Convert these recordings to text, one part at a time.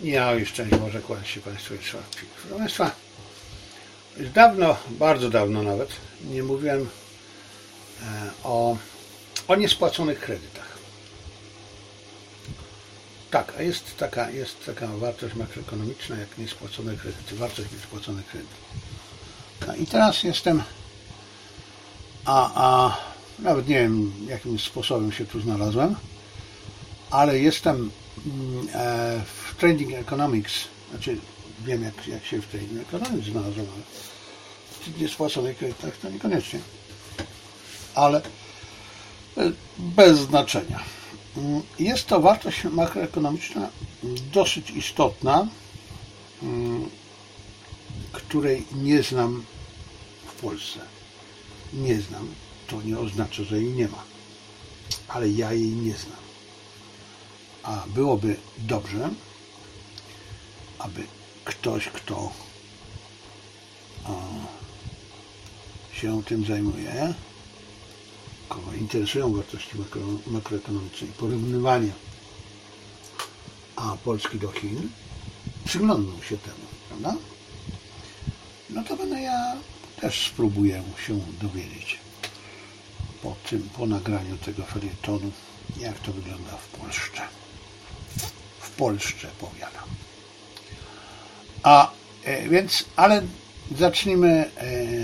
Ja już szczęść Boże, kłaniam się Państwu i Czwartki. Proszę Państwa, już dawno, bardzo dawno nawet, nie mówiłem o niespłaconych kredytach. Tak, a jest taka wartość makroekonomiczna jak niespłacone kredyty, wartość niespłaconych kredytów. No i teraz jestem, nawet nie wiem jakim sposobem się tu znalazłem, ale jestem w Trading Economics, znaczy wiem jak się w Trading Economics znalazłem, ale w niespłaconych kredytach to niekoniecznie, ale bez znaczenia. Jest to wartość makroekonomiczna dosyć istotna, której nie znam w Polsce. Nie znam, to nie oznacza, że jej nie ma, ale ja jej nie znam. A byłoby dobrze, aby ktoś, kto się tym zajmuje, kogo interesują wartości makroekonomiczne i porównywanie Polski do Chin, przyglądnął się temu, prawda? No to ja też spróbuję się dowiedzieć po nagraniu tego felietonu, jak to wygląda w Polsce. W Polsce, powiadam. Więc, ale zacznijmy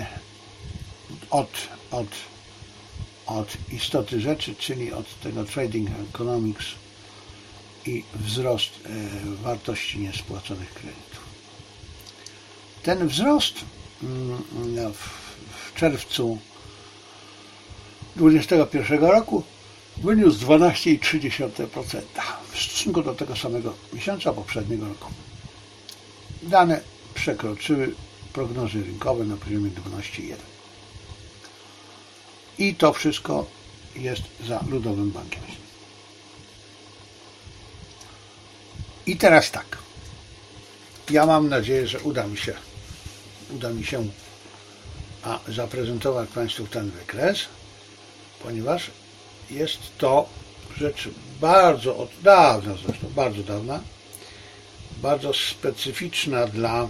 od istoty rzeczy, czyli od tego Trading Economics i wzrost wartości niespłaconych kredytów. Ten wzrost w czerwcu 2021 roku wyniósł 12,3% w stosunku do tego samego miesiąca poprzedniego roku. Dane przekroczyły prognozy rynkowe na poziomie 12,1%. I to wszystko jest za Ludowym Bankiem. I teraz tak. Ja mam nadzieję, że uda mi się zaprezentować Państwu ten wykres, ponieważ jest to rzecz bardzo od dawna, zresztą bardzo dawna, bardzo specyficzna dla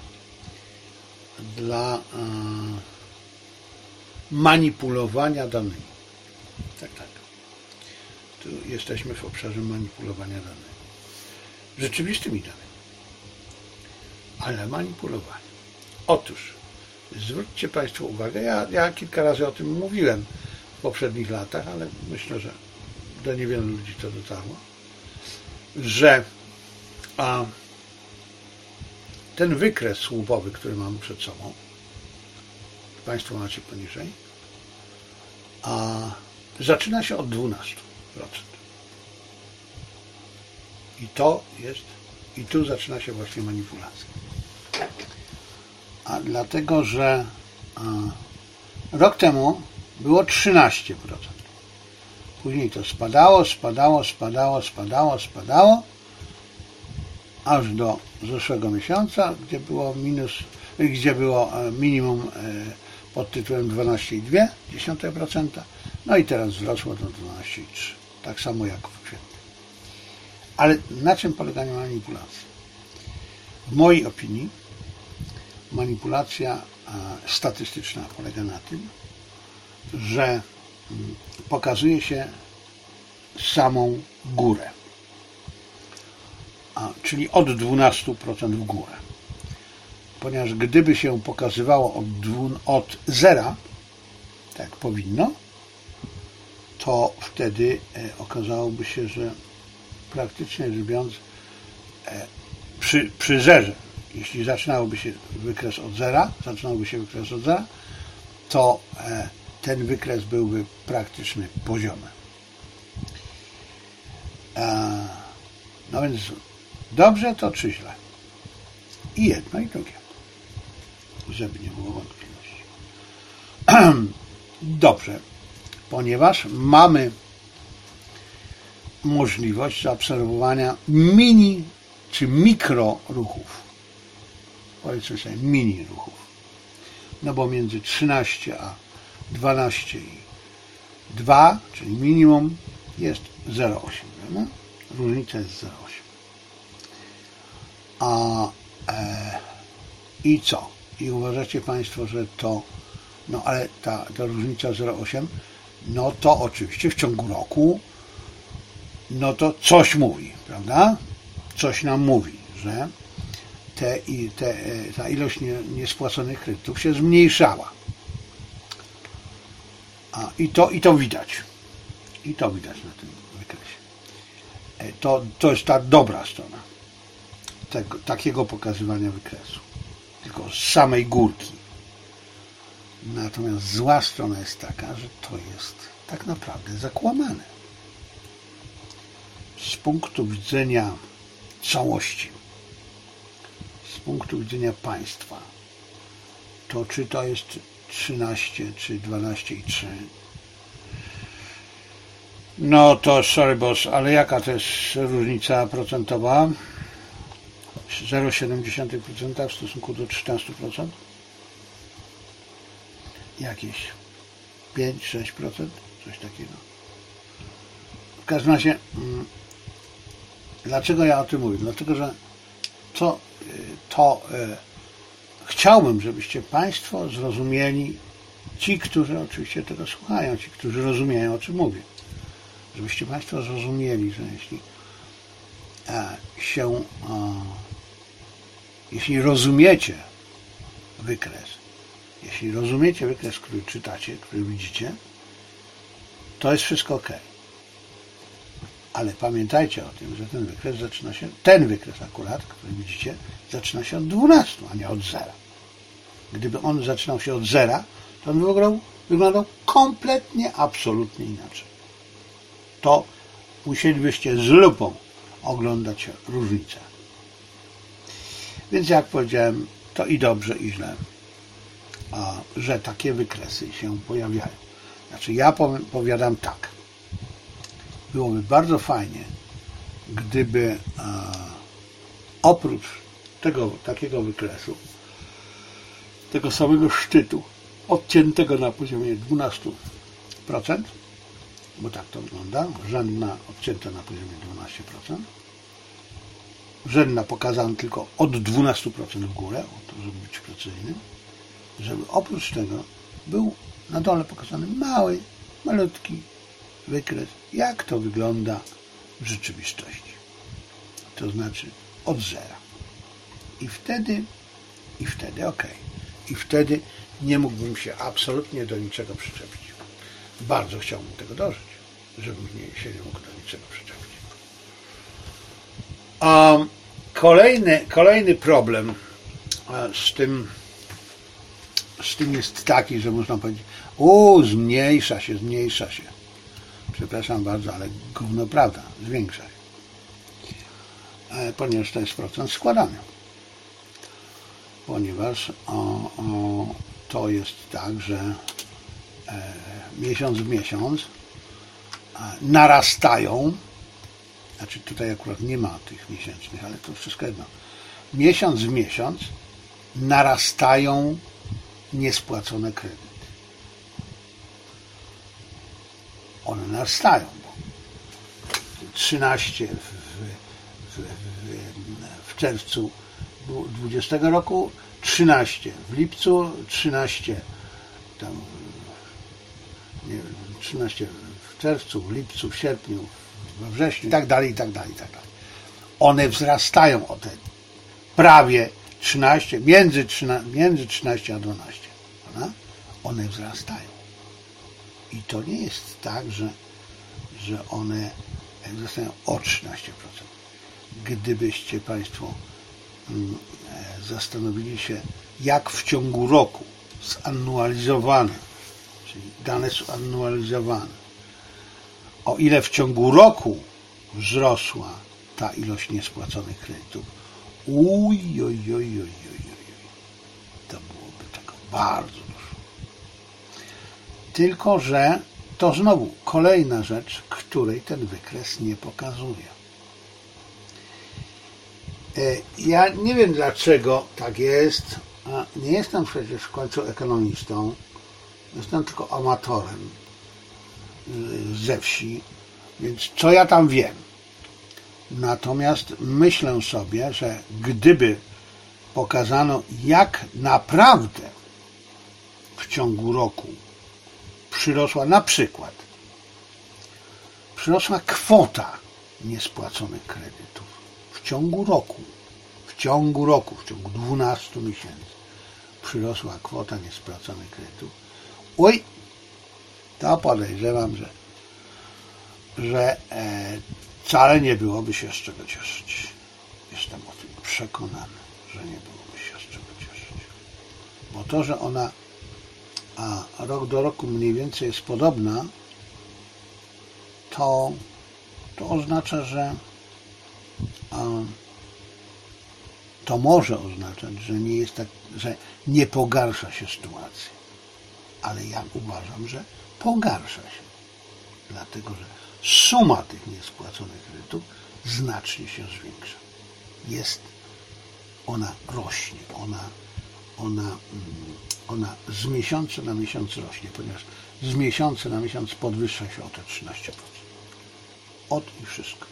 manipulowania danymi. Tak. Tu jesteśmy w obszarze manipulowania danymi. Rzeczywistymi danymi. Ale manipulowanie. Otóż, zwróćcie Państwo uwagę, ja kilka razy o tym mówiłem w poprzednich latach, ale myślę, że do niewielu ludzi to dotarło, że ten wykres słupowy, który mamy przed sobą, Państwo macie poniżej, zaczyna się od 12%. I tu zaczyna się właśnie manipulacja. A dlatego, że rok temu było 13%. Później to spadało, aż do zeszłego miesiąca, gdzie było minimum pod tytułem 12,2%, no i teraz wzrosło do 12,3%. Tak samo jak w kwietniu. Ale na czym polega manipulacja? W mojej opinii manipulacja statystyczna polega na tym, że pokazuje się samą górę, czyli od 12% w górę. Ponieważ gdyby się pokazywało od zera, tak powinno, to wtedy okazałoby się, że praktycznie rzecz biorąc przy zerze, jeśli zaczynałby się wykres od zera, to ten wykres byłby praktycznie poziomy. No więc dobrze to czy źle? I jedno i drugie, żeby nie było wątpliwości. Dobrze, ponieważ mamy możliwość zaobserwowania mini czy mikro ruchów. Powiedzmy sobie mini ruchów. No bo między 13 a 12,2, czyli minimum, jest 0,8. No? Różnica jest 0,8. I co? I uważacie Państwo, że to, no ale ta różnica 0,8, no to oczywiście w ciągu roku, no to coś mówi, prawda? Coś nam mówi, że ta ilość niespłaconych kredytów się zmniejszała. I to widać. I to widać na tym wykresie. To jest ta dobra strona takiego pokazywania wykresu. Tylko z samej górki. Natomiast zła strona jest taka, że to jest tak naprawdę zakłamane. Z punktu widzenia całości, z punktu widzenia państwa, to czy to jest 13 czy 12,3, no to sorry boss, ale jaka to jest różnica procentowa? 0,7% w stosunku do 13%? Jakieś 5-6%? Coś takiego. W każdym razie, dlaczego ja o tym mówię? Dlatego, że chciałbym, żebyście Państwo zrozumieli, ci, którzy oczywiście tego słuchają, ci, którzy rozumieją, o czym mówię, żebyście Państwo zrozumieli, że jeśli rozumiecie wykres, który czytacie, który widzicie, to jest wszystko ok. Ale pamiętajcie o tym, że ten wykres akurat, który widzicie, zaczyna się od 12, a nie od 0. Gdyby on zaczynał się od 0, to on wyglądał kompletnie, absolutnie inaczej. To musielibyście z lupą oglądać różnicę. Więc jak powiedziałem, to i dobrze, i źle, że takie wykresy się pojawiają. Znaczy ja powiadam tak. Byłoby bardzo fajnie, gdyby oprócz takiego wykresu, tego samego szczytu, odciętego na poziomie 12%, bo tak to wygląda, rzędna odcięta na poziomie 12%, rzędna pokazana tylko od 12% w górę, żeby być precyzyjnym, żeby oprócz tego był na dole pokazany malutki wykres, jak to wygląda w rzeczywistości. To znaczy od 0. I wtedy ok. I wtedy nie mógłbym się absolutnie do niczego przyczepić. Bardzo chciałbym tego dożyć, żebym się nie mógł do niczego przyczepić. Kolejny problem z tym jest taki, że można powiedzieć, zmniejsza się. Przepraszam bardzo, ale gówno prawda, zwiększa się. Ponieważ to jest procent składany. Ponieważ to jest tak, że miesiąc w miesiąc narastają, znaczy tutaj akurat nie ma tych miesięcznych, ale to wszystko jedno. Miesiąc w miesiąc narastają niespłacone kredyty. One narastają, bo 13 w czerwcu 2020 roku, 13 w lipcu, 13 tam, nie wiem, 13 w czerwcu, w lipcu, w sierpniu, we wrześniu i tak dalej. One wzrastają o te prawie 13, między 13 a 12. Prawda? One wzrastają. I to nie jest tak, że one wzrastają o 13%. Gdybyście Państwo zastanowili się, jak w ciągu roku zanualizowane, czyli dane są anualizowane, o ile w ciągu roku wzrosła ta ilość niespłaconych kredytów, to byłoby tego bardzo dużo. Tylko że to znowu kolejna rzecz, której ten wykres nie pokazuje. Ja nie wiem, dlaczego tak jest. Nie jestem przecież w końcu ekonomistą. Jestem tylko amatorem ze wsi. Więc co ja tam wiem? Natomiast myślę sobie, że gdyby pokazano, jak naprawdę w ciągu roku przyrosła kwota niespłaconych kredytów w ciągu roku, w ciągu 12 miesięcy przyrosła kwota niespłaconych kredytów, to podejrzewam, że wcale nie byłoby się z czego cieszyć. Jestem o tym przekonany, że nie byłoby się z czego cieszyć. Bo to, że ona rok do roku mniej więcej jest podobna, to oznacza, że to może oznaczać, że nie jest tak, że nie pogarsza się sytuacja. Ale ja uważam, że pogarsza się. Dlatego, że suma tych niespłaconych kredytów znacznie się zwiększa. Ona rośnie, ona z miesiąca na miesiąc rośnie, ponieważ z miesiąca na miesiąc podwyższa się o te 13%. I wszystko.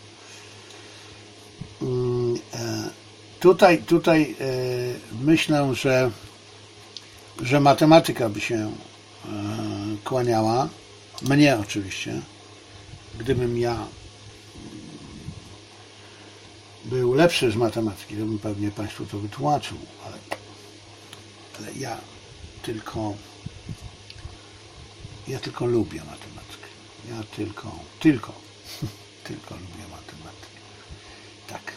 Tutaj myślę, że matematyka by się kłaniała, mnie oczywiście, gdybym ja był lepszy z matematyki, to bym pewnie Państwu to wytłumaczył, ale ja tylko lubię matematykę. Ja tylko lubię matematykę. Tak.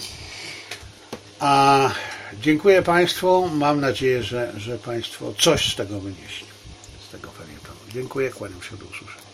Dziękuję Państwu. Mam nadzieję, że Państwo coś z tego wynieśli, z tego felietonu. Dziękuję, kłaniam się, do usłyszenia.